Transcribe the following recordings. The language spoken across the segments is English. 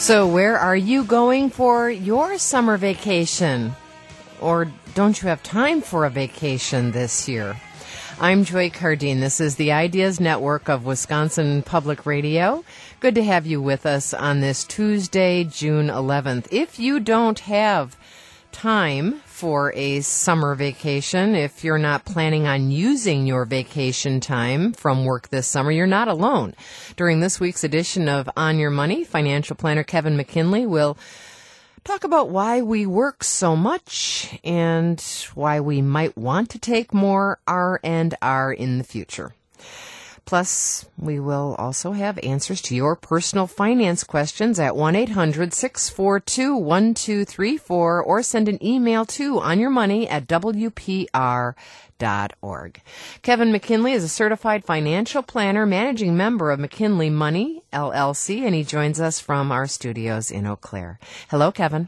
So where are you going for your summer vacation? Or don't you have time for a vacation this year? I'm Joy Cardine. This is the Ideas Network of Wisconsin Public Radio. Good to have you with us on this Tuesday, June 11th. If you don't have time for a summer vacation, if you're not planning on using your vacation time from work this summer, you're not alone. During this week's edition of On Your Money, financial planner Kevin McKinley will talk about why we work so much and why we might want to take more R&R in the future. Plus, we will also have answers to your personal finance questions at 1-800-642-1234 or send an email to onyourmoney@wpr.org. Kevin McKinley is a certified financial planner, managing member of McKinley Money, LLC, and he joins us from our studios in Eau Claire. Hello, Kevin.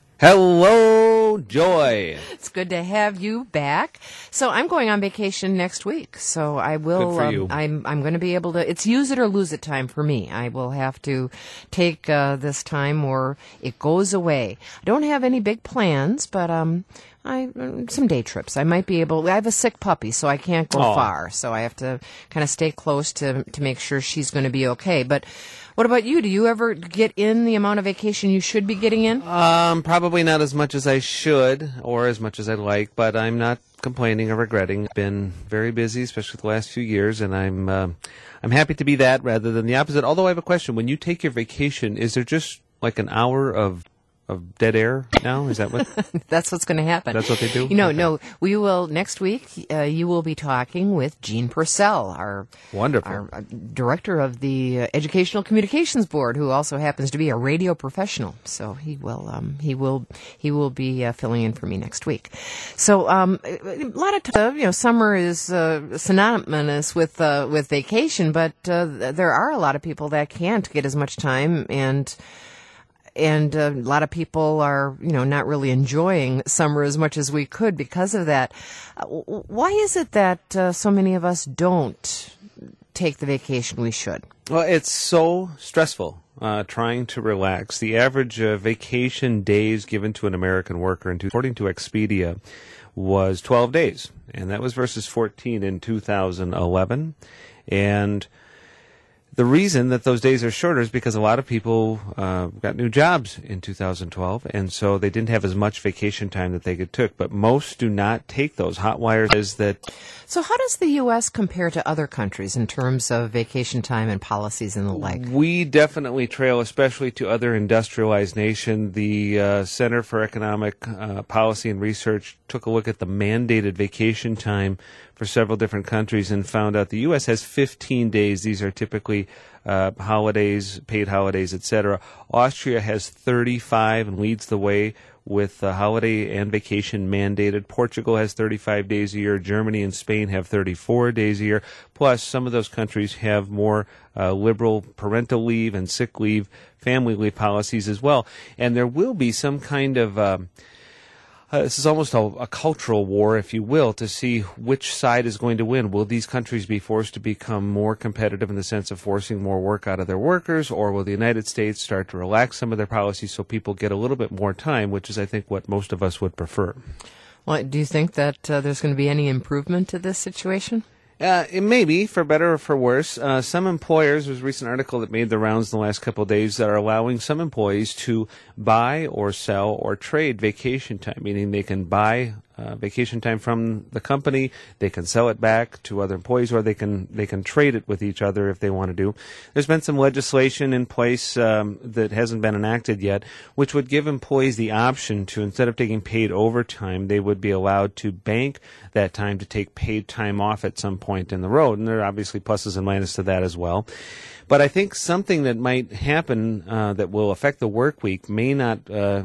Hello, Joy. It's good to have you back. So I'm going on vacation next week. So I will. Good for you. I'm going to be able to. It's use it or lose it time for me. I will have to take this time, or it goes away. I don't have any big plans, but some day trips. I might be able. I have a sick puppy, so I can't go far. So I have to kind of stay close to make sure she's going to be okay. But what about you? Do you ever get in the amount of vacation you should be getting in? Probably not as much as I should or as much as I'd like, but I'm not complaining or regretting. I've been very busy, especially the last few years, and I'm happy to be that rather than the opposite. Although I have a question. When you take your vacation, is there just like an hour of dead air now? Is that what? That's what's going to happen. That's what they do? No. We will, next week, you will be talking with Gene Purcell, our director of the Educational Communications Board, who also happens to be a radio professional. So he will be filling in for me next week. So, a lot of times, summer is synonymous with vacation, but there are a lot of people that can't get as much time, and a lot of people are, not really enjoying summer as much as we could because of that. Why is it that so many of us don't take the vacation we should? Well, it's so stressful trying to relax. The average vacation days given to an American worker, according to Expedia, was 12 days, and that was versus 14 in 2011. And the reason that those days are shorter is because a lot of people got new jobs in 2012, and so they didn't have as much vacation time that they could took. But most do not take those. Hotwire says that. So how does the U.S. compare to other countries in terms of vacation time and policies and the like? We definitely trail, especially to other industrialized nations. The Center for Economic Policy and Research took a look at the mandated vacation time for several different countries and found out the U.S. has 15 days. These are typically holidays, paid holidays, etc. Austria has 35 and leads the way with holiday and vacation mandated. Portugal has 35 days a year. Germany and Spain have 34 days a year. Plus, some of those countries have more liberal parental leave and sick leave, family leave policies as well. And there will be some kind of this is almost a cultural war, if you will, to see which side is going to win. Will these countries be forced to become more competitive in the sense of forcing more work out of their workers, or will the United States start to relax some of their policies so people get a little bit more time, which is, I think, what most of us would prefer. Well, do you think that there's going to be any improvement to this situation? It may be, for better or for worse. Some employers, there's a recent article that made the rounds in the last couple of days, that are allowing some employees to buy or sell or trade vacation time, meaning they can buy vacation time from the company, they can sell it back to other employees, or they can trade it with each other if they want to do. There's been some legislation in place that hasn't been enacted yet, which would give employees the option to, instead of taking paid overtime, they would be allowed to bank that time to take paid time off at some point in the road. And there are obviously pluses and minuses to that as well. But I think something that might happen that will affect the work week may not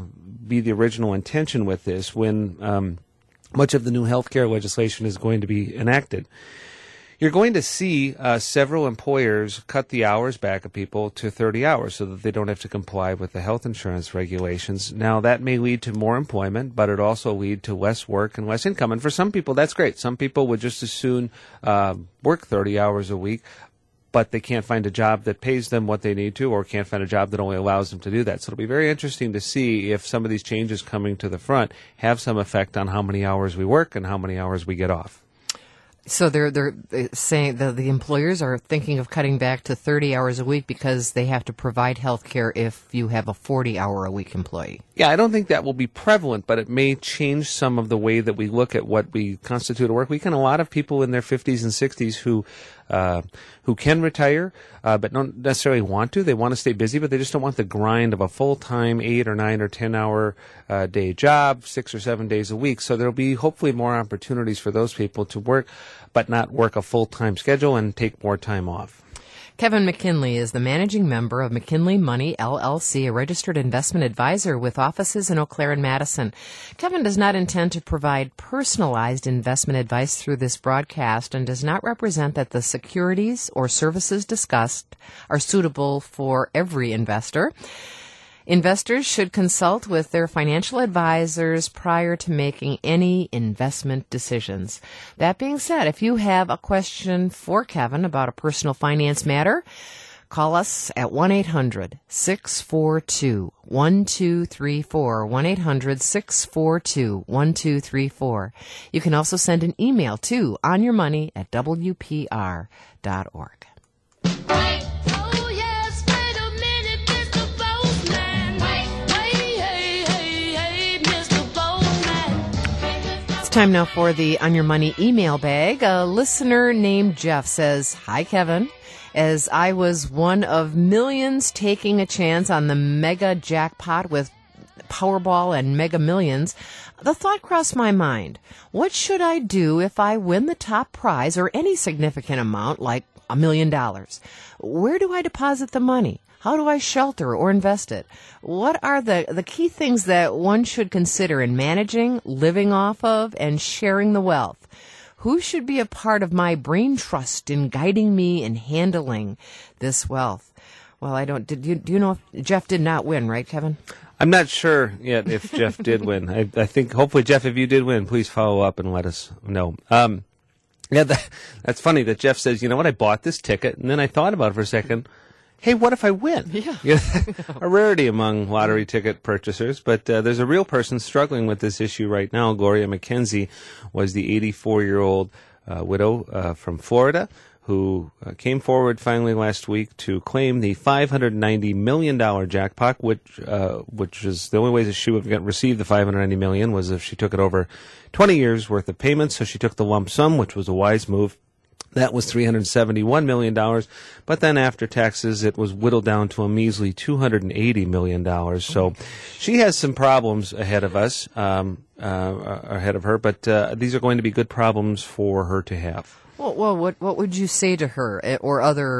be the original intention with this when much of the new health care legislation is going to be enacted. You're going to see several employers cut the hours back of people to 30 hours so that they don't have to comply with the health insurance regulations. Now, that may lead to more employment, but it also lead to less work and less income. And for some people, that's great. Some people would just as soon work 30 hours a week. but they can't find a job that pays them what they need to, or can't find a job that only allows them to do that. So it'll be very interesting to see if some of these changes coming to the front have some effect on how many hours we work and how many hours we get off. So they're saying the employers are thinking of cutting back to 30 hours a week because they have to provide health care if you have a 40-hour-a-week employee. Yeah, I don't think that will be prevalent, but it may change some of the way that we look at what we constitute a work week. And a lot of people in their 50s and 60s who can retire, but don't necessarily want to. They want to stay busy, but they just don't want the grind of a full-time 8 or 9 or 10-hour day job, 6 or 7 days a week. So there'll be hopefully more opportunities for those people to work, but not work a full-time schedule and take more time off. Kevin McKinley is the managing member of McKinley Money, LLC, a registered investment advisor with offices in Eau Claire and Madison. Kevin does not intend to provide personalized investment advice through this broadcast and does not represent that the securities or services discussed are suitable for every investor. Investors should consult with their financial advisors prior to making any investment decisions. That being said, if you have a question for Kevin about a personal finance matter, call us at 1-800-642-1234, 1-800-642-1234. You can also send an email to onyourmoney@wpr.org. Time now for the On Your Money email bag. A listener named Jeff says, "Hi, Kevin. As I was one of millions taking a chance on the mega jackpot with Powerball and Mega Millions, the thought crossed my mind, what should I do if I win the top prize or any significant amount like $1 million? Where do I deposit the money? How do I shelter or invest it? What are the key things that one should consider in managing, living off of, and sharing the wealth? Who should be a part of my brain trust in guiding me in handling this wealth?" Well, do you know if Jeff did not win, right, Kevin? I'm not sure yet if Jeff did win. I think hopefully, Jeff, if you did win, please follow up and let us know. Yeah, that's funny that Jeff says, you know what, I bought this ticket, and then I thought about it for a second. Hey, what if I win? Yeah. A rarity among lottery ticket purchasers, but there's a real person struggling with this issue right now. Gloria McKenzie was the 84-year-old widow from Florida who came forward finally last week to claim the $590 million jackpot, which is the only way that she would have received the $590 million was if she took it over 20 years worth of payments. So she took the lump sum, which was a wise move. That was $371 million, but then after taxes, it was whittled down to a measly $280 million. So she has some problems ahead of us, ahead of her, but these are going to be good problems for her to have. Well, what would you say to her or other,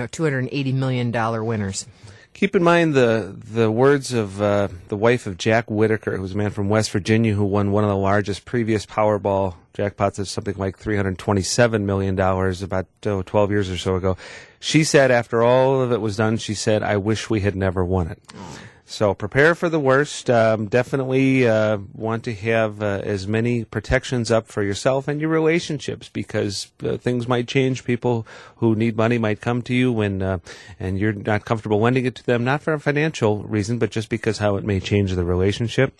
$280 million winners? Keep in mind the words of the wife of Jack Whitaker, who's a man from West Virginia who won one of the largest previous Powerball jackpots of something like $327 million about 12 years or so ago. She said after all of it was done, she said, "I wish we had never won it." So prepare for the worst. Definitely want to have as many protections up for yourself and your relationships because things might change. People who need money might come to you and you're not comfortable lending it to them, not for a financial reason, but just because how it may change the relationship.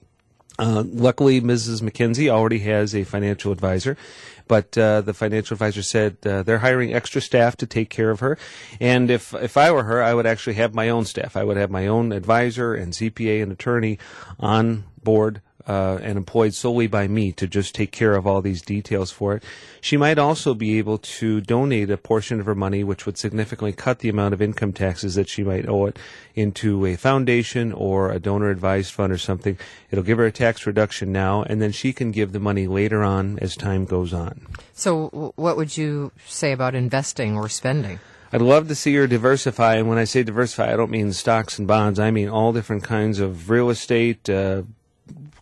Luckily, Mrs. McKenzie already has a financial advisor, but the financial advisor said they're hiring extra staff to take care of her. And if I were her, I would actually have my own staff. I would have my own advisor and CPA and attorney on board and employed solely by me to just take care of all these details for it. She might also be able to donate a portion of her money, which would significantly cut the amount of income taxes that she might owe it, into a foundation or a donor-advised fund or something. It'll give her a tax reduction now, and then she can give the money later on as time goes on. So what would you say about investing or spending? I'd love to see her diversify, and when I say diversify, I don't mean stocks and bonds. I mean all different kinds of real estate,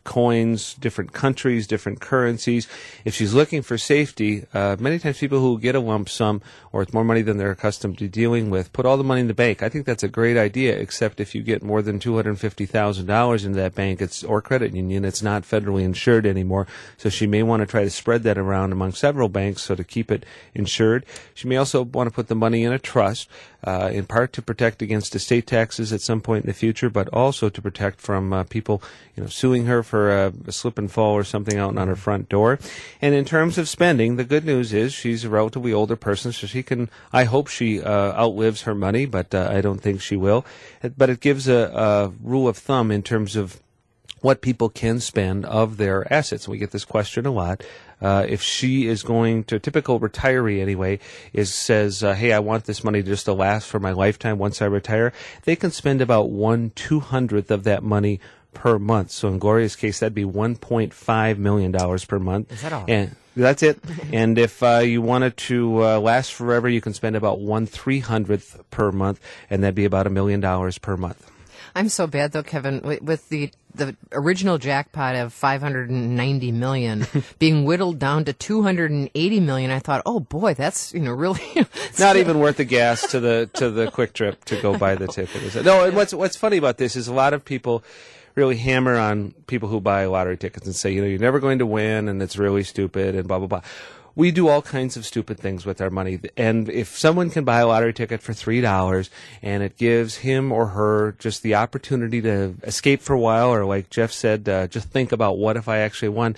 coins, different countries, different currencies. If she's looking for safety, many times people who get a lump sum or it's more money than they're accustomed to dealing with, put all the money in the bank. I think that's a great idea, except if you get more than $250,000 into that bank or credit union, it's not federally insured anymore. So she may want to try to spread that around among several banks so to keep it insured. She may also want to put the money in a trust, in part to protect against estate taxes at some point in the future, but also to protect from people, suing her for a slip and fall or something out on her front door. And in terms of spending, the good news is she's a relatively older person, so I hope she outlives her money, but I don't think she will. But it gives a rule of thumb in terms of what people can spend of their assets. We get this question a lot. If she is going to, typical retiree anyway, says, hey, I want this money just to last for my lifetime once I retire, they can spend about 1/200th of that money per month. So in Gloria's case, that'd be $1.5 million per month. Is that all? And that's it. And if you wanted to last forever, you can spend about 1/300th per month, and that'd be about $1 million per month. I'm so bad, though, Kevin, with the original jackpot of $590 million being whittled down to $280 million. I thought, oh boy, that's really not even worth the gas to the Quick Trip to go buy the ticket. No, and what's funny about this is a lot of people really hammer on people who buy lottery tickets and say, you're never going to win, and it's really stupid, and blah blah blah. We do all kinds of stupid things with our money. And if someone can buy a lottery ticket for $3 and it gives him or her just the opportunity to escape for a while, or like Jeff said, just think about what if I actually won,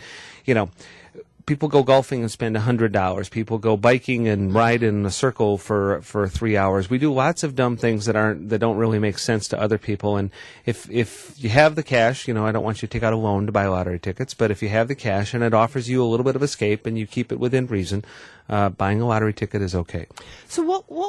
people go golfing and spend $100. People go biking and ride in a circle for 3 hours. We do lots of dumb things that don't really make sense to other people. And if you have the cash, I don't want you to take out a loan to buy lottery tickets, but if you have the cash and it offers you a little bit of escape and you keep it within reason, buying a lottery ticket is okay. So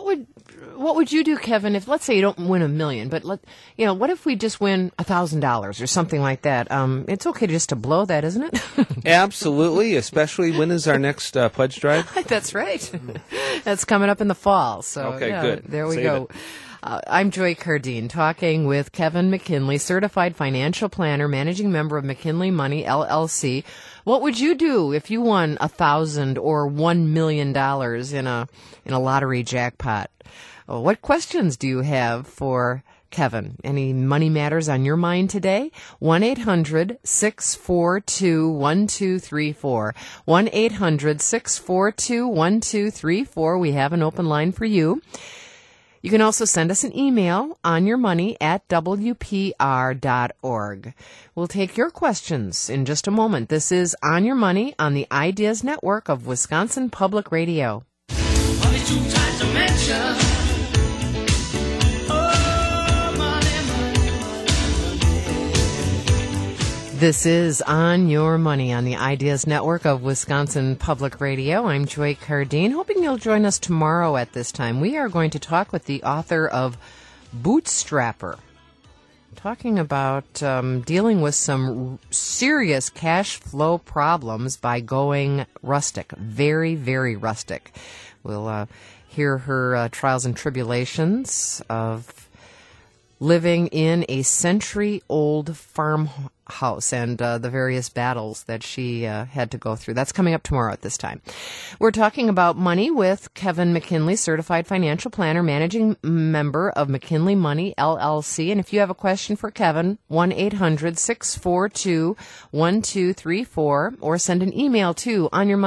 what would you do, Kevin, if let's say you don't win $1 million, but what if we just win $1,000 or something like that? It's okay just to blow that, isn't it? Absolutely, especially when is our next pledge drive? That's right. That's coming up in the fall. So okay, good. There we Save go. It. I'm Joy Cardine, talking with Kevin McKinley, certified financial planner, managing member of McKinley Money, LLC. What would you do if you won $1,000 or $1 million in a lottery jackpot? What questions do you have for Kevin? Any money matters on your mind today? 1-800-642-1234. 1-800-642-1234. We have an open line for you. You can also send us an email, onyourmoney@wpr.org. We'll take your questions in just a moment. This is On Your Money on the Ideas Network of Wisconsin Public Radio. Money's too tight to mention. This is On Your Money on the Ideas Network of Wisconsin Public Radio. I'm Joy Cardine, hoping you'll join us tomorrow at this time. We are going to talk with the author of Bootstrapper, talking about dealing with some serious cash flow problems by going rustic, very, very rustic. We'll hear her trials and tribulations of living in a century-old farmhouse and the various battles that she had to go through. That's coming up tomorrow at this time. We're talking about money with Kevin McKinley, certified financial planner, managing member of McKinley Money, LLC. And if you have a question for Kevin, 1-800-642-1234, or send an email to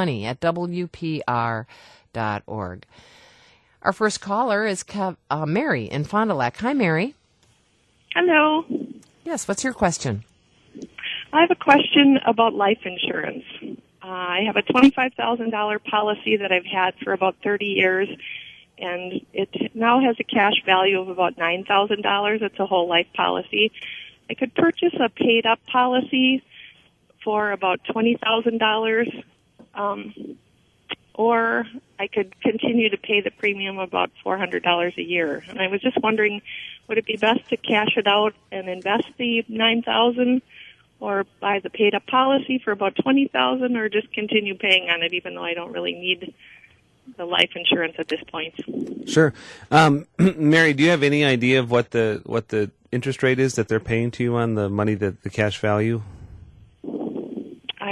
onyourmoney@wpr.org. Our first caller is Mary in Fond du Lac. Hi, Mary. Hello. Yes, what's your question? I have a question about life insurance. I have a $25,000 policy that I've had for about 30 years, and it now has a cash value of about $9,000. It's a whole life policy. I could purchase a paid-up policy for about $20,000, or I could continue to pay the premium about $400 a year. And I was just wondering, would it be best to cash it out and invest the $9,000, or buy the paid-up policy for about $20,000, or just continue paying on it, even though I don't really need the life insurance at this point? Sure. Mary, do you have any idea of what the interest rate is that they're paying to you on the money, the cash value?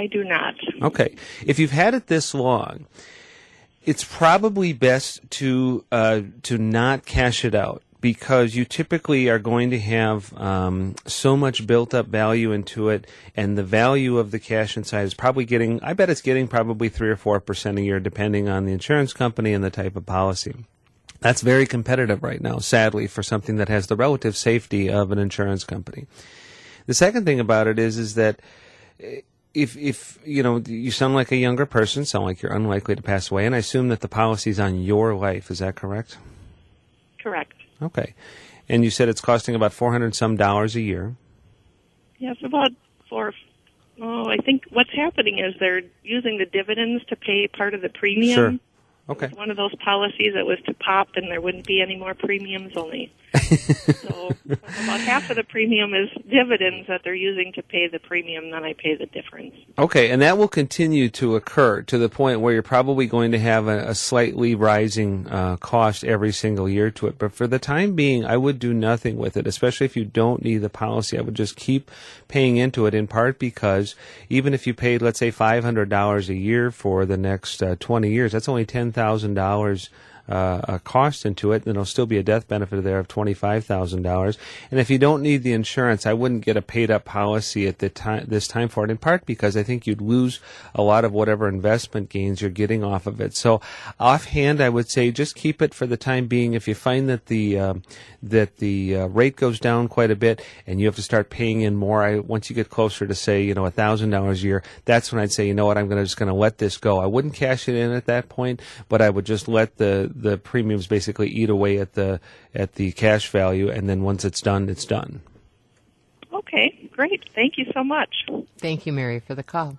I do not. Okay. If you've had it this long, it's probably best to not cash it out, because you typically are going to have so much built up value into it, and the value of the cash inside is probably I bet it's getting probably 3 or 4% a year, depending on the insurance company and the type of policy. That's very competitive right now, sadly, for something that has the relative safety of an insurance company. The second thing about it is that if you sound like a younger person, sound like you're unlikely to pass away, and I assume that the policy's on your life. Is that correct? Correct. Okay. And you said it's costing about $400 some a year. Yes, about I think what's happening is they're using the dividends to pay part of the premium. Sure. Okay. It's one of those policies that was to pop and there wouldn't be any more premiums, only. So about half of the premium is dividends that they're using to pay the premium, then I pay the difference. Okay, and that will continue to occur to the point where you're probably going to have a slightly rising cost every single year to it. But for the time being, I would do nothing with it, especially if you don't need the policy. I would just keep paying into it, in part because even if you paid, let's say, $500 a year for the next 20 years, that's only $10,000 a cost into it, and there'll still be a death benefit there of $25,000. And if you don't need the insurance, I wouldn't get a paid-up policy at this time for it, in part because I think you'd lose a lot of whatever investment gains you're getting off of it. So offhand, I would say just keep it for the time being. If you find that the rate goes down quite a bit and you have to start paying in more, once you get closer to, say, $1,000 a year, that's when I'd say, I'm just going to let this go. I wouldn't cash it in at that point, but I would just let the premiums basically eat away at the cash value, and then once it's done, it's done. Okay, great. Thank you so much. Thank you, Mary, for the call.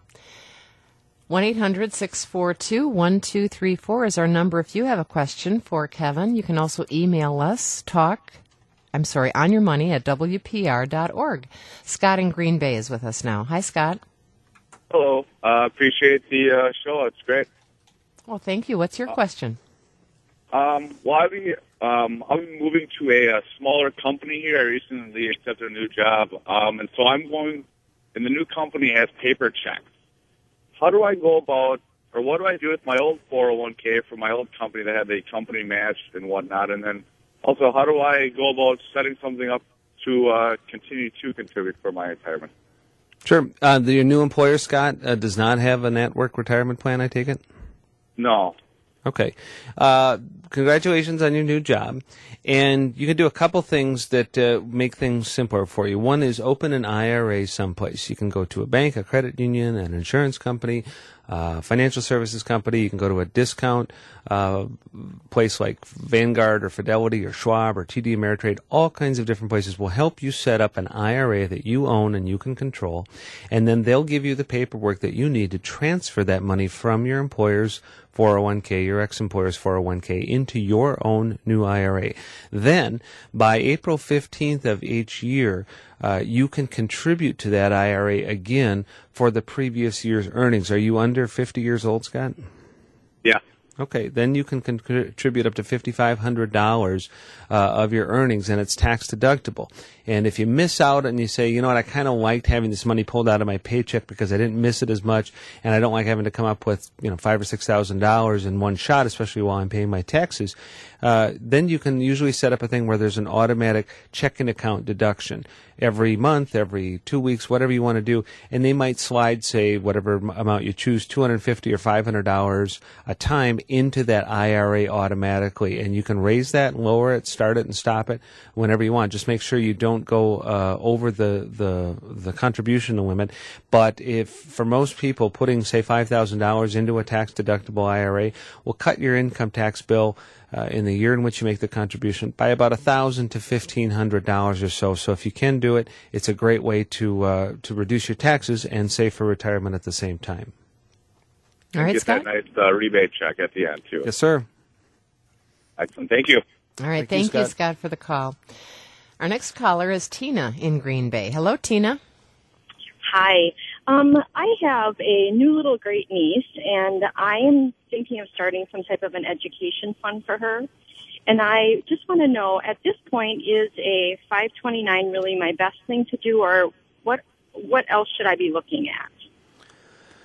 1-800-642-1234 is our number if you have a question for Kevin. You can also email us, on your money at WPR.org. Scott in Green Bay is with us now. Hi, Scott. Hello. Appreciate the show. It's great. Well, thank you. What's your question? I'll be moving to a smaller company here. I recently accepted a new job, and so I'm going, and the new company has paper checks. How do I go about, or what do I do with my old 401k for my old company that had the company match and whatnot? And then also, how do I go about setting something up to continue to contribute for my retirement? Sure. Your new employer, Scott, does not have a network retirement plan, I take it? No. Okay. Congratulations on your new job. And you can do a couple things that make things simpler for you. One is open an IRA someplace. You can go to a bank, a credit union, an insurance company, financial services company. You can go to a discount place like Vanguard or Fidelity or Schwab or TD Ameritrade. All kinds of different places will help you set up an IRA that you own and you can control. And then they'll give you the paperwork that you need to transfer that money from your employer's 401k, your ex-employer's 401k, into your own new IRA. Then, by April 15th of each year, you can contribute to that IRA again for the previous year's earnings. Are you under 50 years old, Scott? Yeah. Okay, then you can contribute up to $5,500 of your earnings, and it's tax deductible. And if you miss out and you say, I kind of liked having this money pulled out of my paycheck because I didn't miss it as much, and I don't like having to come up with $5,000 or $6,000 in one shot, especially while I'm paying my taxes, then you can usually set up a thing where there's an automatic checking account deduction every month, every 2 weeks, whatever you want to do, and they might slide, say, whatever amount you choose, $250 or $500 a time into that IRA automatically, and you can raise that and lower it, start it and stop it whenever you want. Just make sure you don't go over the contribution limit. But if, for most people, putting, say, $5,000 into a tax-deductible IRA will cut your income tax bill in the year in which you make the contribution by about $1,000 to $1,500 or so. So if you can do it, it's a great way to reduce your taxes and save for retirement at the same time. All right, get Scott. that nice rebate check at the end, too. Yes, sir. Excellent. Thank you. All right, thank you, Scott, for the call. Our next caller is Tina in Green Bay. Hello, Tina. Hi. I have a new little great niece, and I am thinking of starting some type of an education fund for her. And I just want to know, at this point, is a 529 really my best thing to do, or what else should I be looking at?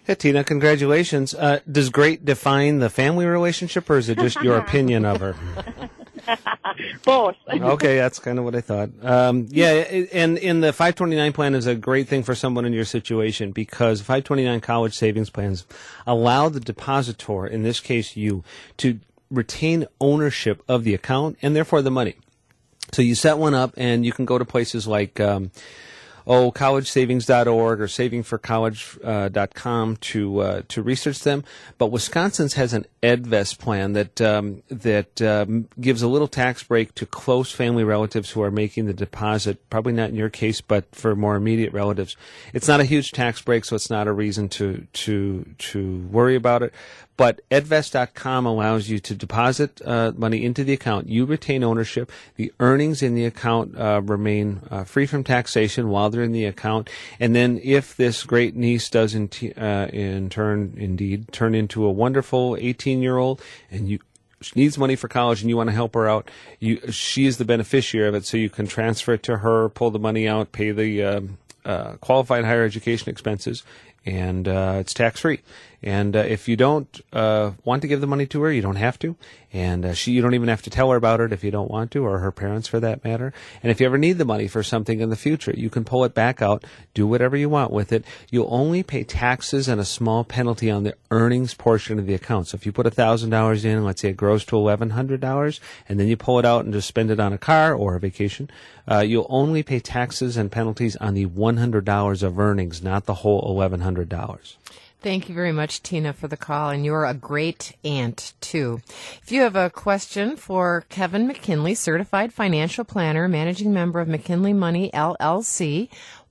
Hey, Tina, congratulations. Does great define the family relationship, or is it just your opinion of her? Both. Okay, that's kind of what I thought. And in the 529 plan is a great thing for someone in your situation, because 529 college savings plans allow the depositor, in this case you, to retain ownership of the account and therefore the money. So you set one up, and you can go to places like collegesavings.org or savingforcollege.com to research them. But Wisconsin's has an EdVest plan that gives a little tax break to close family relatives who are making the deposit. Probably not in your case, but for more immediate relatives, it's not a huge tax break, so it's not a reason to worry about it. But edvest.com allows you to deposit money into the account. You retain ownership. The earnings in the account remain free from taxation while they're in the account. And then if this great niece does in turn into a wonderful 18-year-old, and she needs money for college and you want to help her out, she is the beneficiary of it, so you can transfer it to her, pull the money out, pay the qualified higher education expenses, and it's tax-free. And if you don't want to give the money to her, you don't have to. And you don't even have to tell her about it if you don't want to, or her parents for that matter. And if you ever need the money for something in the future, you can pull it back out, do whatever you want with it. You'll only pay taxes and a small penalty on the earnings portion of the account. So if you put $1,000 in, let's say it grows to $1,100, and then you pull it out and just spend it on a car or a vacation, you'll only pay taxes and penalties on the $100 of earnings, not the whole $1,100. Thank you very much, Tina, for the call, and you're a great aunt, too. If you have a question for Kevin McKinley, Certified Financial Planner, Managing Member of McKinley Money, LLC,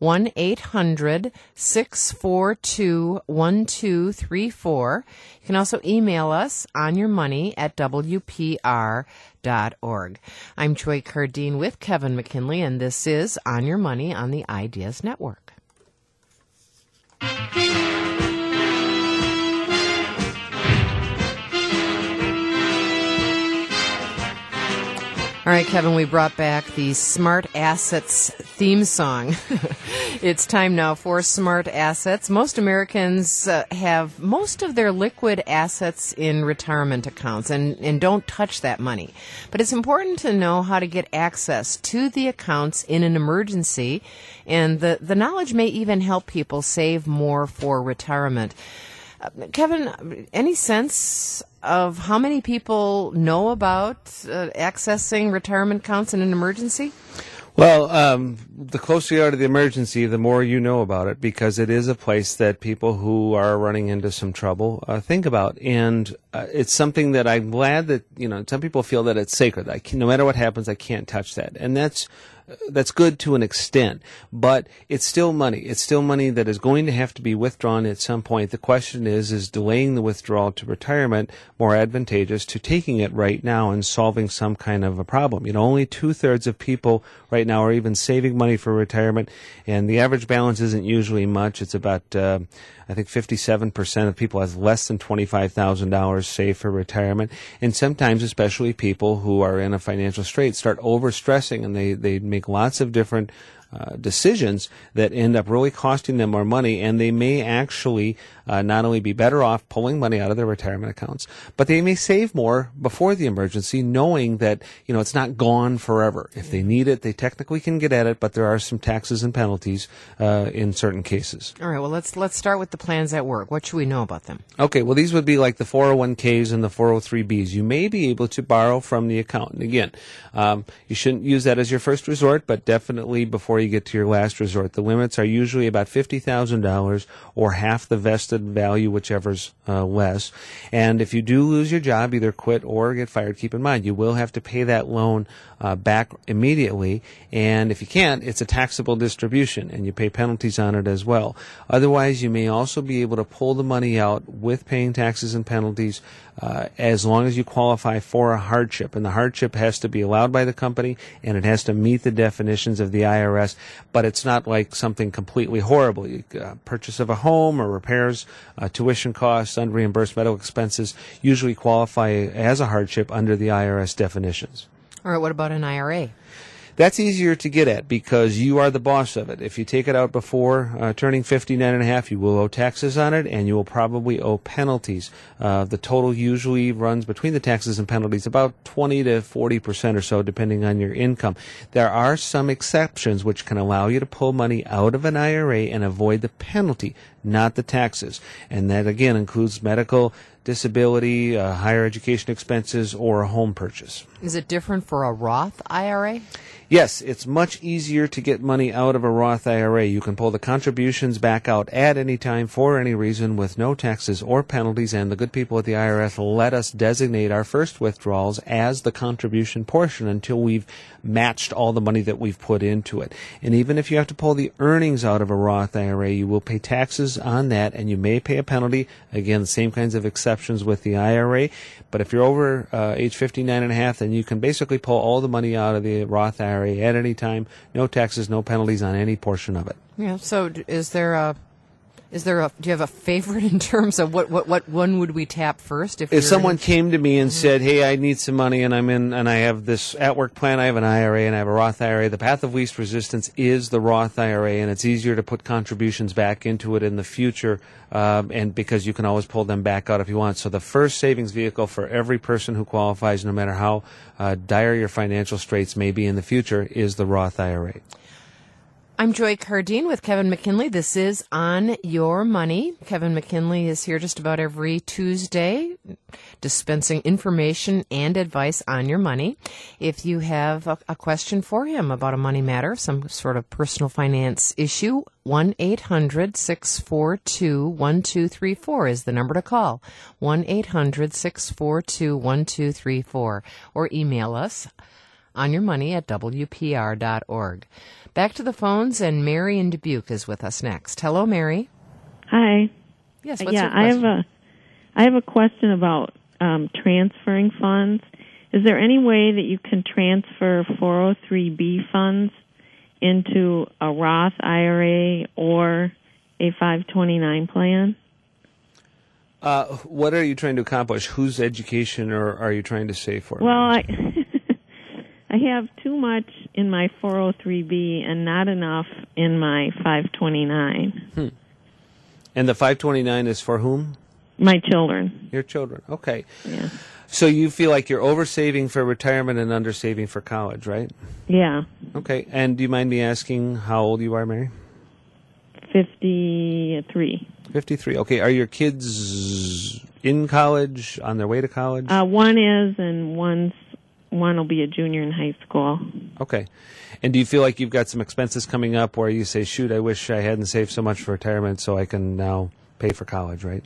1-800-642-1234. You can also email us onyourmoney@wpr.org. I'm Joy Cardine with Kevin McKinley, and this is On Your Money on the Ideas Network. All right, Kevin, we brought back the Smart Assets theme song. It's time now for Smart Assets. Most Americans have most of their liquid assets in retirement accounts and don't touch that money. But it's important to know how to get access to the accounts in an emergency, and the knowledge may even help people save more for retirement. Kevin, any sense of how many people know about accessing retirement accounts in an emergency? Well, the closer you are to the emergency, the more you know about it, because it is a place that people who are running into some trouble think about. And it's something that I'm glad that, some people feel that it's sacred. No matter what happens, I can't touch that. And that's good to an extent, but it's still money. It's still money that is going to have to be withdrawn at some point. The question is delaying the withdrawal to retirement more advantageous to taking it right now and solving some kind of a problem? Only 2/3 of people right now are even saving money for retirement, and the average balance isn't usually much. It's about, I think 57% of people have less than $25,000 saved for retirement. And sometimes, especially people who are in a financial strait, start overstressing, and they make lots of different decisions that end up really costing them more money, and they may actually not only be better off pulling money out of their retirement accounts, but they may save more before the emergency, knowing that it's not gone forever. If they need it, they technically can get at it, but there are some taxes and penalties in certain cases. All right, well, let's start with the plans at work. What should we know about them? Okay, well, these would be like the 401ks and the 403bs. You may be able to borrow from the account. And again, you shouldn't use that as your first resort, but definitely before you get to your last resort. The limits are usually about $50,000 or half the vested value, whichever's less. And if you do lose your job, either quit or get fired, keep in mind you will have to pay that loan back immediately. And if you can't, it's a taxable distribution, and you pay penalties on it as well. Otherwise, you may also be able to pull the money out with paying taxes and penalties as long as you qualify for a hardship. And the hardship has to be allowed by the company, and it has to meet the definitions of the IRS. But it's not like something completely horrible. Purchase of a home or repairs, tuition costs, unreimbursed medical expenses usually qualify as a hardship under the IRS definitions. All right, what about an IRA? That's easier to get at because you are the boss of it. If you take it out before turning 59 and a half, you will owe taxes on it, and you will probably owe penalties. The total usually runs between the taxes and penalties about 20 to 40% or so, depending on your income. There are some exceptions which can allow you to pull money out of an IRA and avoid the penalty, not the taxes. And that, again, includes medical, disability, higher education expenses, or a home purchase. Is it different for a Roth IRA? Yes, it's much easier to get money out of a Roth IRA. You can pull the contributions back out at any time for any reason with no taxes or penalties, and the good people at the IRS let us designate our first withdrawals as the contribution portion until we've matched all the money that we've put into it. And even if you have to pull the earnings out of a Roth IRA, you will pay taxes on that, and you may pay a penalty. Again, the same kinds of exceptions with the IRA. But if you're over age 59 and a half, then you can basically pull all the money out of the Roth IRA at any time, no taxes, no penalties on any portion of it. Yeah. So do you have a favorite in terms of what one would we tap first? If someone came to me and said, "Hey, I need some money, and I have this at-work plan, I have an IRA, and I have a Roth IRA," the path of least resistance is the Roth IRA, and it's easier to put contributions back into it in the future, and because you can always pull them back out if you want. So the first savings vehicle for every person who qualifies, no matter how dire your financial straits may be in the future, is the Roth IRA. I'm Joy Cardine with Kevin McKinley. This is On Your Money. Kevin McKinley is here just about every Tuesday, dispensing information and advice on your money. If you have a question for him about a money matter, some sort of personal finance issue, 1-800-642-1234 is the number to call. 1-800-642-1234. Or email us onyourmoney@wpr.org. Back to the phones, and Mary in Dubuque is with us next. Hello, Mary. Hi. Yes, what's your question? I have a question about transferring funds. Is there any way that you can transfer 403B funds into a Roth IRA or a 529 plan? What are you trying to accomplish? Whose education are you trying to save for? Well, I have too much in my 403B and not enough in my 529. And the 529 is for whom? My children. Your children. Okay. Yeah. So you feel like you're oversaving for retirement and undersaving for college, right? Yeah. Okay. And do you mind me asking how old you are, Mary? 53. 53. Okay. Are your kids in college, on their way to college? One is, and one will be a junior in high school. Okay. And do you feel like you've got some expenses coming up where you say, shoot, I wish I hadn't saved so much for retirement so I can now pay for college, right?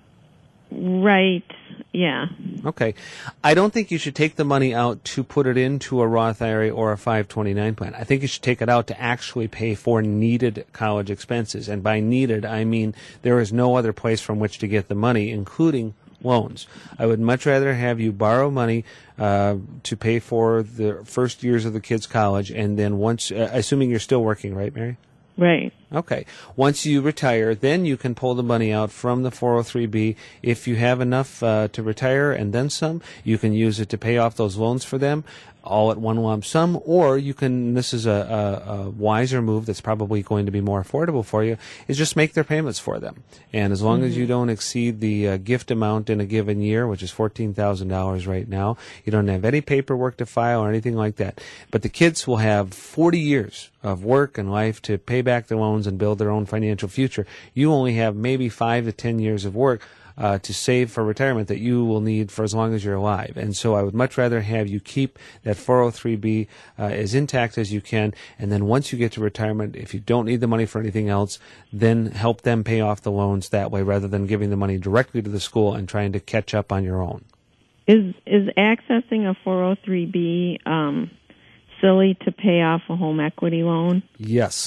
Right. Yeah. Okay. I don't think you should take the money out to put it into a Roth IRA or a 529 plan. I think you should take it out to actually pay for needed college expenses. And by needed, I mean there is no other place from which to get the money, including loans. I would much rather have you borrow money to pay for the first years of the kids' college, and then once, assuming you're still working, right, Mary? Right. Okay. Once you retire, then you can pull the money out from the 403B. If you have enough to retire and then some, you can use it to pay off those loans for them all at one lump sum, or you can, this is a wiser move that's probably going to be more affordable for you, is just make their payments for them. And as long as you don't exceed the gift amount in a given year, which is $14,000 right now, you don't have any paperwork to file or anything like that. But the kids will have 40 years of work and life to pay back their loans and build their own financial future. You only have maybe 5 to 10 years of work to save for retirement that you will need for as long as you're alive. And so I would much rather have you keep that 403B as intact as you can, and then once you get to retirement, if you don't need the money for anything else, then help them pay off the loans that way rather than giving the money directly to the school and trying to catch up on your own. Is accessing a 403B silly to pay off a home equity loan? Yes,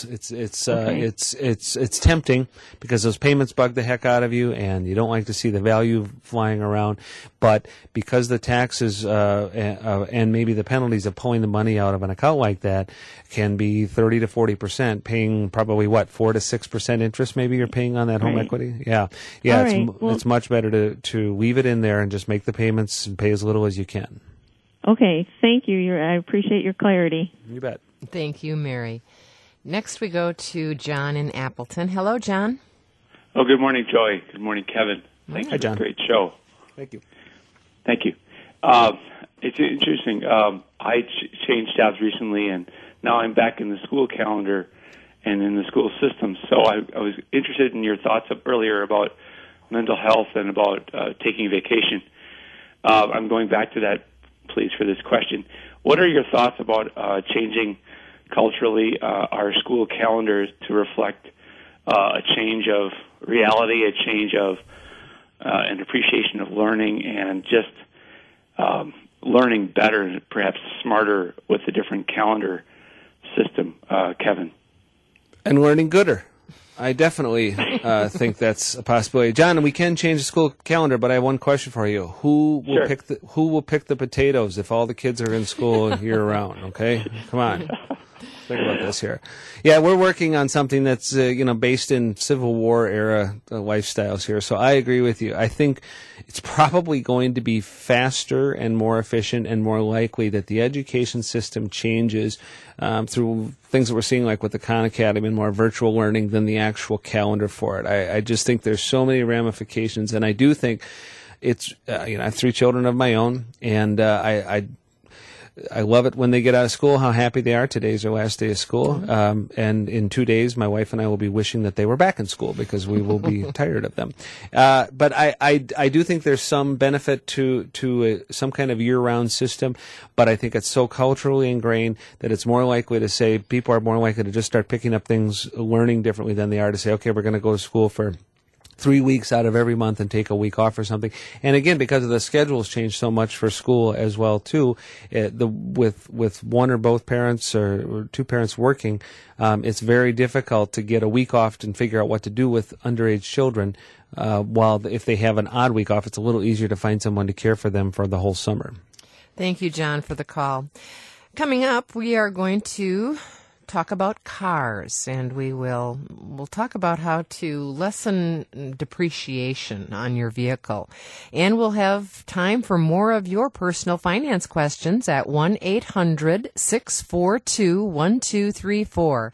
it's tempting because those payments bug the heck out of you, and you don't like to see the value flying around. But because the taxes and maybe the penalties of pulling the money out of an account like that can be 30 to 40%, paying probably 4 to 6% interest. Maybe you're paying on that home equity. Yeah. It's much better to leave it in there and just make the payments and pay as little as you can. Okay, thank you. I appreciate your clarity. You bet. Thank you, Mary. Next, we go to John in Appleton. Hello, John. Oh, good morning, Joy. Good morning, Kevin. Thanks Hi, for John. a great show. Thank you. Thank you. It's interesting. I changed jobs recently, and now I'm back in the school calendar and in the school system. So I was interested in your thoughts earlier about mental health and about taking vacation. I'm going back to that, please, for this question. What are your thoughts about changing culturally our school calendars to reflect a change of reality, a change of an appreciation of learning, and just learning better and perhaps smarter with a different calendar system, Kevin? And learning gooder. I definitely think that's a possibility. John, we can change the school calendar, but I have one question for you. Who will pick the potatoes if all the kids are in school year round, okay? Come on. Think about this here. Yeah, we're working on something that's based in Civil War era lifestyles here. So I agree with you. I think it's probably going to be faster and more efficient and more likely that the education system changes through things that we're seeing like with the Khan Academy and more virtual learning than the actual calendar for it. I just think there's so many ramifications, and I do think it's I have 3 children of my own, and I love it when they get out of school, how happy they are. Today's their last day of school. And in 2 days, my wife and I will be wishing that they were back in school because we will be tired of them. But I do think there's some benefit to some kind of year-round system, but I think it's so culturally ingrained that it's more likely to say people are more likely to just start picking up things, learning differently than they are to say, okay, we're going to go to school for 3 weeks out of every month and take a week off or something. And again, because of the schedules change so much for school as well too, with one or both parents or 2 parents working, it's very difficult to get a week off and figure out what to do with underage children. While if they have an odd week off, it's a little easier to find someone to care for them for the whole summer. Thank you, John, for the call. Coming up, we are going to talk about cars, and we'll talk about how to lessen depreciation on your vehicle. And we'll have time for more of your personal finance questions at 1-800-642-1234,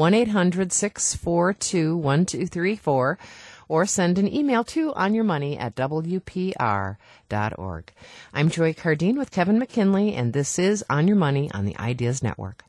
1-800-642-1234, or send an email to onyourmoney@wpr.org. I'm Joy Cardine with Kevin McKinley, and this is On Your Money on the Ideas Network.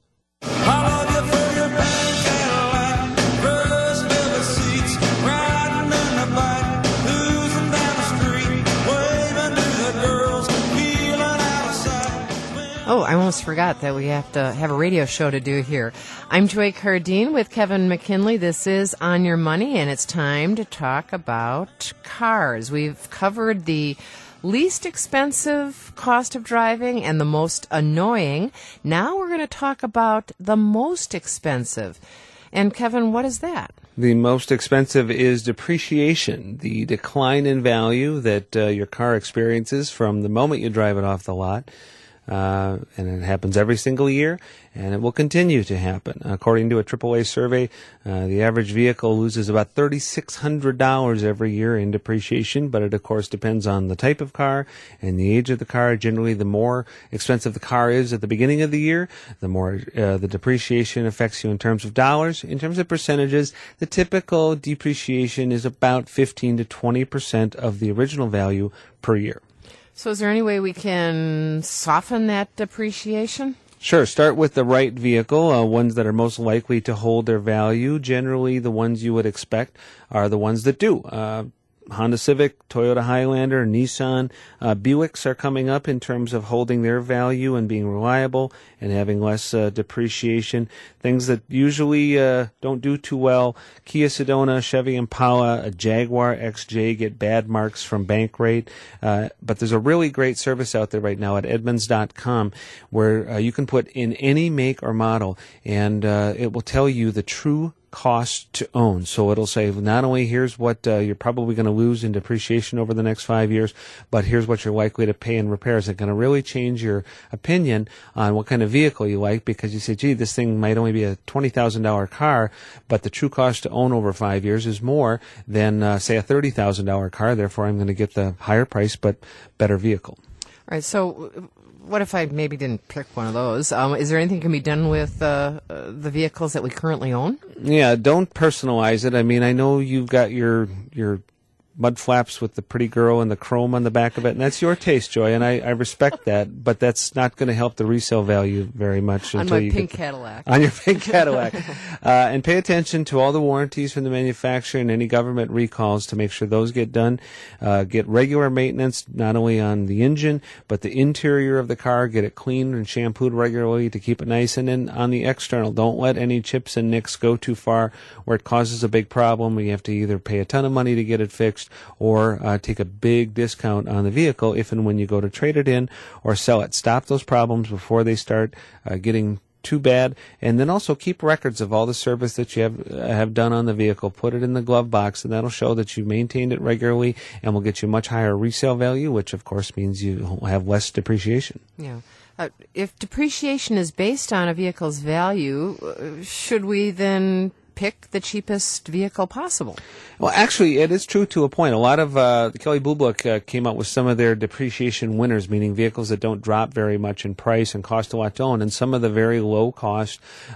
Oh, I almost forgot that we have to have a radio show to do here. I'm Joy Cardine with Kevin McKinley. This is On Your Money, and it's time to talk about cars. We've covered the least expensive cost of driving and the most annoying. Now we're going to talk about the most expensive. And Kevin, what is that? The most expensive is depreciation, the decline in value that your car experiences from the moment you drive it off the lot. And it happens every single year, and it will continue to happen. According to a AAA survey, the average vehicle loses about $3,600 every year in depreciation, but it, of course, depends on the type of car and the age of the car. Generally, the more expensive the car is at the beginning of the year, the more the depreciation affects you in terms of dollars. In terms of percentages, the typical depreciation is about 15 to 20% of the original value per year. So is there any way we can soften that depreciation? Sure. Start with the right vehicle, ones that are most likely to hold their value. Generally, the ones you would expect are the ones that do. Honda Civic, Toyota Highlander, Nissan, Buicks are coming up in terms of holding their value and being reliable and having less depreciation. Things that usually don't do too well, Kia Sedona, Chevy Impala, a Jaguar XJ get bad marks from Bankrate. But there's a really great service out there right now at Edmunds.com where you can put in any make or model, and it will tell you the true cost to own. So it'll say not only here's what you're probably going to lose in depreciation over the next 5 years, but here's what you're likely to pay in repairs. It's going to really change your opinion on what kind of vehicle you like, because you say, gee, this thing might only be a $20,000 car, but the true cost to own over 5 years is more than, say, a $30,000 car. Therefore, I'm going to get the higher price but better vehill. All right, so what if I maybe didn't pick one of those? Is there anything that can be done with the vehicles that we currently own? Yeah, don't personalize it. I mean, I know you've got your mud flaps with the pretty girl and the chrome on the back of it, and that's your taste, Joy, and I respect that, but that's not going to help the resale value very much. On my pink Cadillac. On your pink Cadillac. And pay attention to all the warranties from the manufacturer and any government recalls to make sure those get done. Get regular maintenance, not only on the engine, but the interior of the car. Get it cleaned and shampooed regularly to keep it nice. And then on the external, don't let any chips and nicks go too far where it causes a big problem. You have to either pay a ton of money to get it fixed or take a big discount on the vehicle if and when you go to trade it in or sell it. Stop those problems before they start getting too bad, and then also keep records of all the service that you have done on the vehicle. Put it in the glove box, and that'll show that you maintained it regularly and will get you much higher resale value, which of course means you have less depreciation. Yeah. If depreciation is based on a vehicle's value, should we then pick the cheapest vehicle possible? Well, actually, it is true to a point. A lot of Kelley Blue Book came out with some of their depreciation winners, meaning vehicles that don't drop very much in price and cost a lot to own, and some of the very low cost,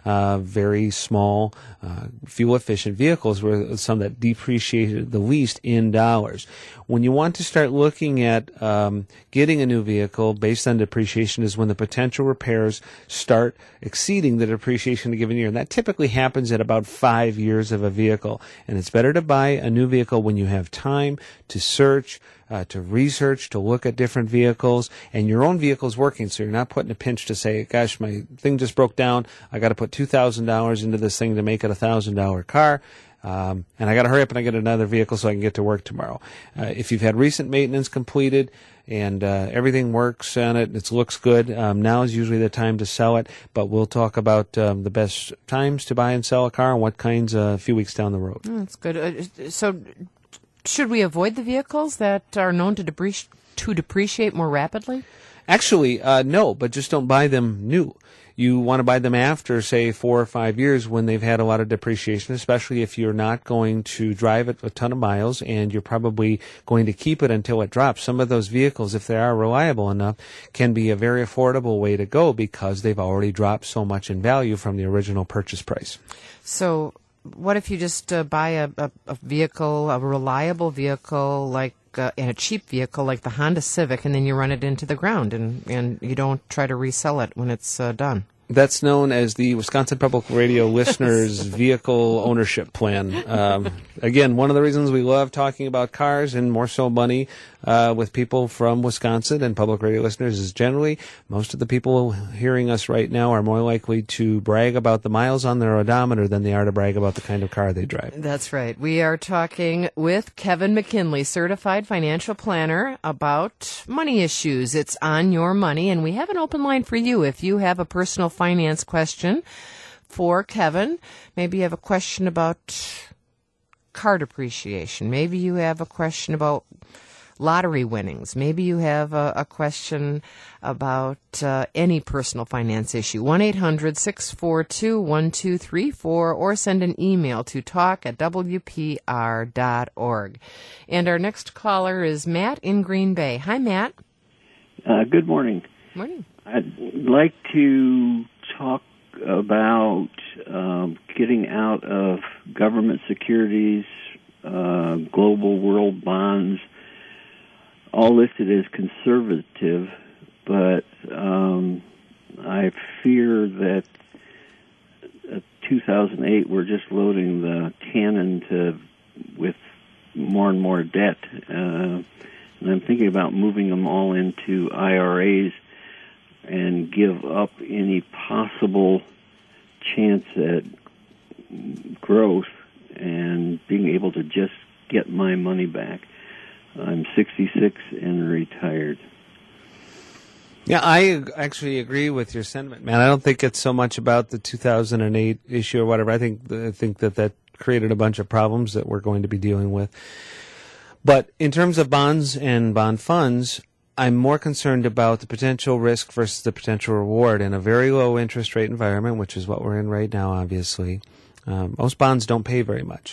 very small, fuel-efficient vehicles were some that depreciated the least in dollars. When you want to start looking at getting a new vehicle based on depreciation is when the potential repairs start exceeding the depreciation in a given year. And that typically happens at about 5 years of a vehicle. And it's better to buy a new vehicle when you have time to search, to research, to look at different vehicles, and your own vehicle's working, so you're not put in a pinch to say, gosh, my thing just broke down, I got to put $2,000 into this thing to make it a $1,000 car. And I got to hurry up and I get another vehicle so I can get to work tomorrow. If you've had recent maintenance completed and everything works on it, it looks good, now is usually the time to sell it. But we'll talk about the best times to buy and sell a car and what kinds a few weeks down the road. That's good. So should we avoid the vehicles that are known to depreciate more rapidly? Actually, no, but just don't buy them new. You want to buy them after, say, 4 or 5 years when they've had a lot of depreciation, especially if you're not going to drive it a ton of miles and you're probably going to keep it until it drops. Some of those vehicles, if they are reliable enough, can be a very affordable way to go because they've already dropped so much in value from the original purchase price. So what if you just buy a vehicle, a reliable vehicle like and a cheap vehicle like the Honda Civic, and then you run it into the ground and you don't try to resell it when it's done? That's known as the Wisconsin Public Radio Listeners Vehicle Ownership Plan. Again, one of the reasons we love talking about cars and more so money with people from Wisconsin and public radio listeners is generally most of the people hearing us right now are more likely to brag about the miles on their odometer than they are to brag about the kind of car they drive. That's right. We are talking with Kevin McKinley, certified financial planner, about money issues. It's On Your Money, and we have an open line for you if you have a personal finance question for Kevin. Maybe you have a question about car depreciation. Maybe you have a question about lottery winnings. Maybe you have a question about any personal finance issue. 1-800-642-1234 or send an email to talk@wpr.org. And our next caller is Matt in Green Bay. Hi, Matt. Good morning. Morning. I'd like to talk about getting out of government securities, global world bonds, all listed as conservative, but I fear that 2008 we're just loading the cannon with more and more debt, and I'm thinking about moving them all into IRAs and give up any possible chance at growth and being able to just get my money back. I'm 66 and retired. Yeah, I actually agree with your sentiment, man. I don't think it's so much about the 2008 issue or whatever. I think that created a bunch of problems that we're going to be dealing with. But in terms of bonds and bond funds, I'm more concerned about the potential risk versus the potential reward in a very low interest rate environment, which is what we're in right now, obviously. Most bonds don't pay very much.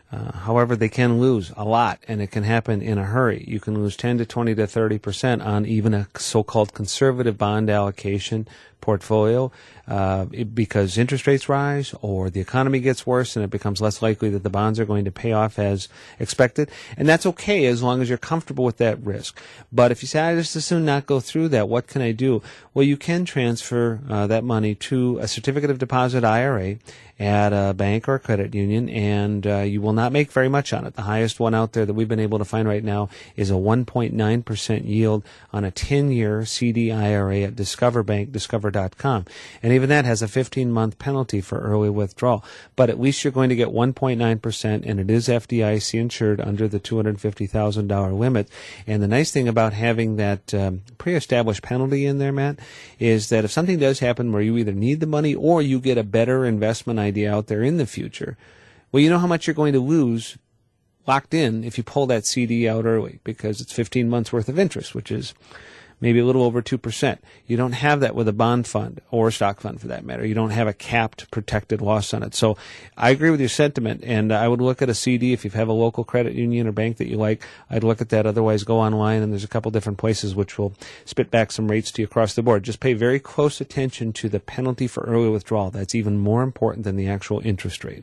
However, they can lose a lot, and it can happen in a hurry. You can lose 10 to 20 to 30% on even a so-called conservative bond allocation portfolio because interest rates rise or the economy gets worse and it becomes less likely that the bonds are going to pay off as expected. And that's okay as long as you're comfortable with that risk. But if you say, I just as soon not go through that, what can I do? Well, you can transfer that money to a certificate of deposit IRA at a bank or a credit union, and you will not make very much on it. The highest one out there that we've been able to find right now is a 1.9% yield on a 10-year CD IRA at Discover Bank, discover.com. And even that has a 15-month penalty for early withdrawal. But at least you're going to get 1.9%, and it is FDIC insured under the $250,000 limit. And the nice thing about having that pre-established penalty in there, Matt, is that if something does happen where you either need the money or you get a better investment idea out there in the future, well, you know how much you're going to lose locked in if you pull that CD out early because it's 15 months worth of interest, which is maybe a little over 2%. You don't have that with a bond fund or a stock fund for that matter. You don't have a capped protected loss on it. So I agree with your sentiment, and I would look at a CD if you have a local credit union or bank that you like. I'd look at that. Otherwise, go online, and there's a couple different places which will spit back some rates to you across the board. Just pay very close attention to the penalty for early withdrawal. That's even more important than the actual interest rate.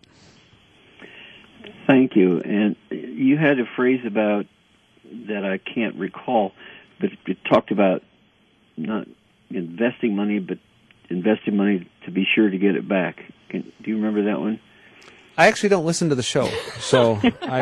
Thank you. And you had a phrase about that I can't recall, but it talked about not investing money, but investing money to be sure to get it back. Do you remember that one? I actually don't listen to the show, so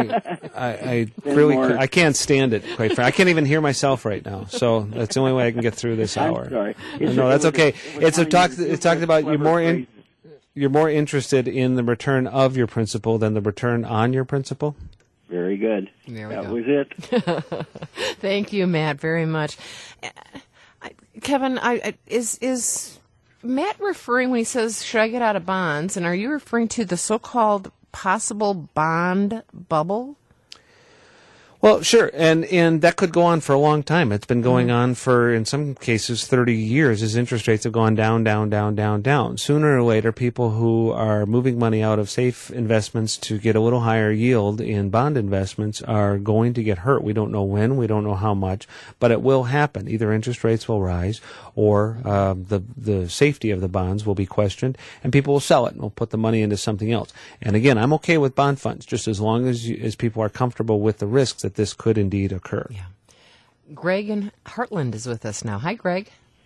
I really I can't stand it. Quite frankly, I can't even hear myself right now. So that's the only way I can get through this hour. I'm sorry. No, that's okay. It talked about you're more interested in the return of your principal than the return on your principal. Very good. There we that go. was it. Thank you, Matt, very much. Kevin, is Matt referring when he says, should I get out of bonds, and are you referring to the so-called possible bond bubble? Well, sure, and that could go on for a long time. It's been going on for, in some cases, 30 years as interest rates have gone down, down, down, down, down. Sooner or later, people who are moving money out of safe investments to get a little higher yield in bond investments are going to get hurt. We don't know when, we don't know how much, but it will happen. Either interest rates will rise or the safety of the bonds will be questioned, and people will sell it and will put the money into something else. And again, I'm okay with bond funds, just as long as people are comfortable with the risks that this could indeed occur. Yeah. Greg in Heartland is with us now. Hi, Greg.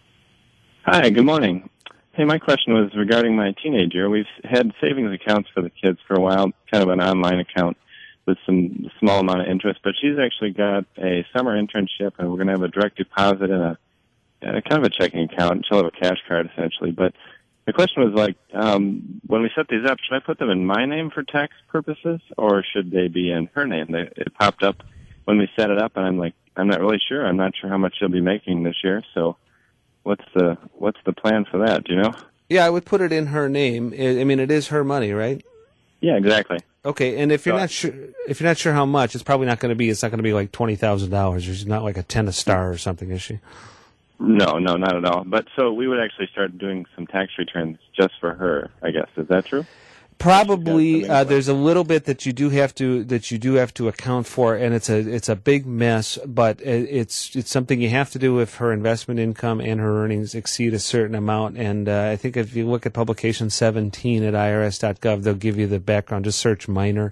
Hi, good morning. Hey, my question was regarding my teenager. We've had savings accounts for the kids for a while, kind of an online account with some small amount of interest, but she's actually got a summer internship, and we're going to have a direct deposit in a kind of a checking account. She'll have a cash card, essentially. But the question was, like, when we set these up, should I put them in my name for tax purposes, or should they be in her name? It popped up when we set it up, and I'm like, I'm not really sure. I'm not sure how much she'll be making this year. So what's the plan for that? Do you know? Yeah, I would put it in her name. I mean, it is her money, right? Yeah, exactly. Okay, and if you're not sure how much, it's probably not going to be. It's not going to be like $20,000. She's not like a 10 a star or something, is she? No, not at all. But so we would actually start doing some tax returns just for her, I guess. Is that true? Probably. There's a little bit that you do have to account for, and it's a big mess. But it's something you have to do if her investment income and her earnings exceed a certain amount. And I think if you look at publication 17 at irs.gov, they'll give you the background. Just search minor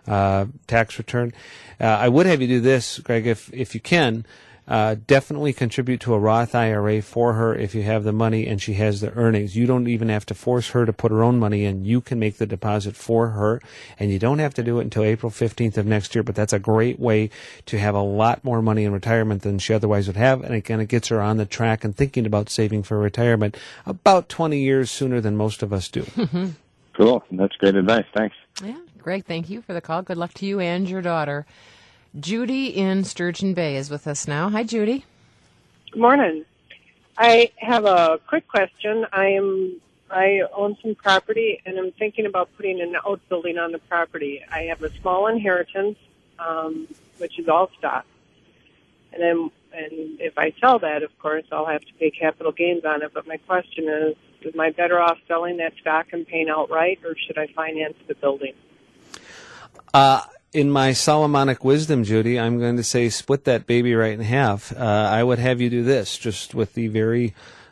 tax return. I would have you do this, Greg, if you can. Definitely contribute to a Roth IRA for her if you have the money and she has the earnings. You don't even have to force her to put her own money in. You can make the deposit for her, and you don't have to do it until April 15th of next year, but that's a great way to have a lot more money in retirement than she otherwise would have, and it kind of gets her on the track and thinking about saving for retirement about 20 years sooner than most of us do. Cool. That's great advice. Thanks. Yeah, Greg, thank you for the call. Good luck to you and your daughter. Judy in Sturgeon Bay is with us now. Hi, Judy. Good morning. I have a quick question. I own some property, and I'm thinking about putting an outbuilding on the property. I have a small inheritance, which is all stock. And if I sell that, of course, I'll have to pay capital gains on it. But my question is I better off selling that stock and paying outright, or should I finance the building? in my Solomonic wisdom, Judy, I'm going to say split that baby right in half. I would have you do this, just with the very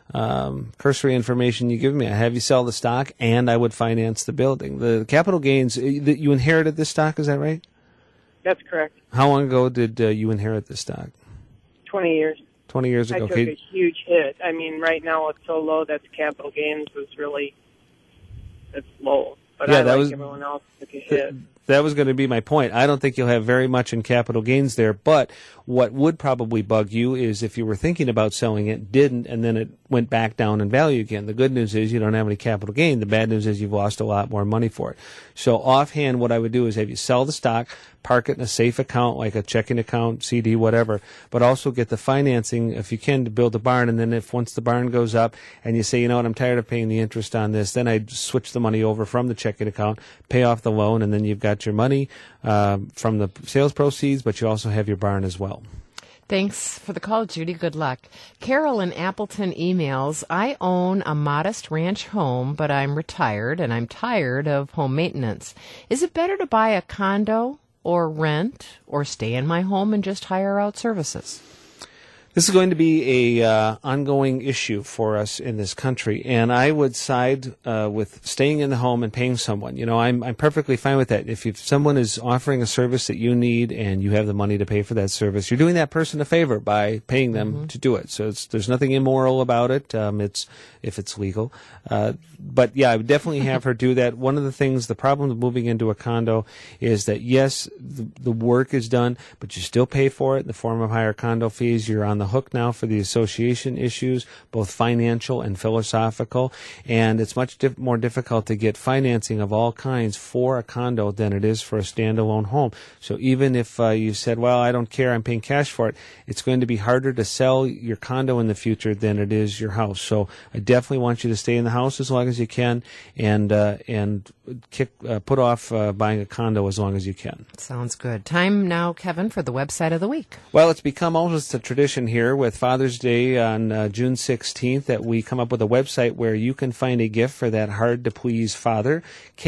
cursory information you give me. I have you sell the stock, and I would finance the building. The capital gains, you inherited this stock, is that right? That's correct. How long ago did you inherit this stock? 20 years. 20 years ago. I took a huge hit. I mean, right now it's so low that the capital gains was really, it's low. But yeah, everyone else took a hit. That was going to be my point. I don't think you'll have very much in capital gains there, but what would probably bug you is if you were thinking about selling it, didn't, and then it went back down in value again. The good news is you don't have any capital gain. The bad news is you've lost a lot more money for it. So offhand, what I would do is have you sell the stock, park it in a safe account like a checking account, CD, whatever, but also get the financing, if you can, to build a barn. And then once the barn goes up and you say, you know what, I'm tired of paying the interest on this, then I'd switch the money over from the checking account, pay off the loan, and then you've got your money from the sales proceeds, but you also have your barn as well. Thanks for the call, Judy. Good luck. Carol in Appleton emails, I own a modest ranch home, but I'm retired and I'm tired of home maintenance. Is it better to buy a condo or rent or stay in my home and just hire out services? This is going to be a ongoing issue for us in this country, and I would side with staying in the home and paying someone. You know, I'm perfectly fine with that. If someone is offering a service that you need and you have the money to pay for that service, you're doing that person a favor by paying them to do it. So there's nothing immoral about it. It's if it's legal. But yeah, I would definitely have her do that. One of the things, the problem with moving into a condo is that yes, the work is done, but you still pay for it in the form of higher condo fees. You're on the hook now for the association issues, both financial and philosophical, and it's much more difficult to get financing of all kinds for a condo than it is for a standalone home. So even if you said, well, I don't care, I'm paying cash for it, it's going to be harder to sell your condo in the future than it is your house. So I definitely want you to stay in the house as long as you can, and put off buying a condo as long as you can. Sounds good. Time now, Kevin, for the website of the week. Well, it's become almost a tradition here with Father's Day on June 16th that we come up with a website where you can find a gift for that hard-to-please father.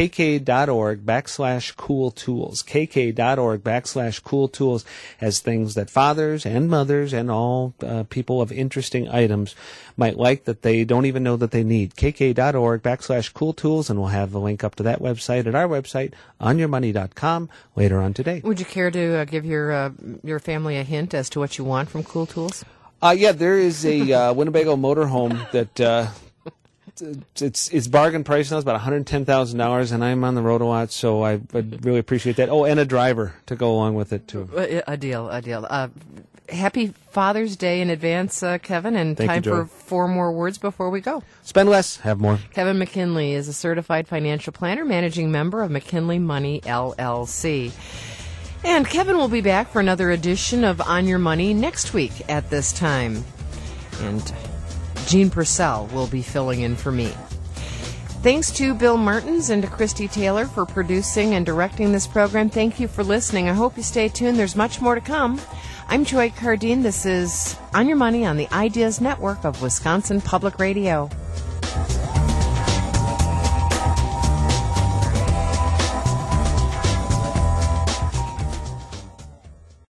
KK.org/cool-tools. KK.org/cool-tools has things that fathers and mothers and all people of interesting items might like that they don't even know that they need. KK.org/cool-tools, and we'll have the link up to that website at our website, onyourmoney.com, later on today. Would you care to give your family a hint as to what you want from Cool Tools? Yeah, there is a Winnebago motorhome that it's bargain price now. It's about $110,000, and I'm on the road a lot, so I'd really appreciate that. Oh, and a driver to go along with it too. A deal. Happy Father's Day in advance, Kevin, and Thank time you, Joy. for 4 more words before we go. Spend less, have more. Kevin McKinley is a certified financial planner, managing member of McKinley Money, LLC. And Kevin will be back for another edition of On Your Money next week at this time. And Jean Purcell will be filling in for me. Thanks to Bill Martins and to Christy Taylor for producing and directing this program. Thank you for listening. I hope you stay tuned. There's much more to come. I'm Joy Cardine. This is On Your Money on the Ideas Network of Wisconsin Public Radio.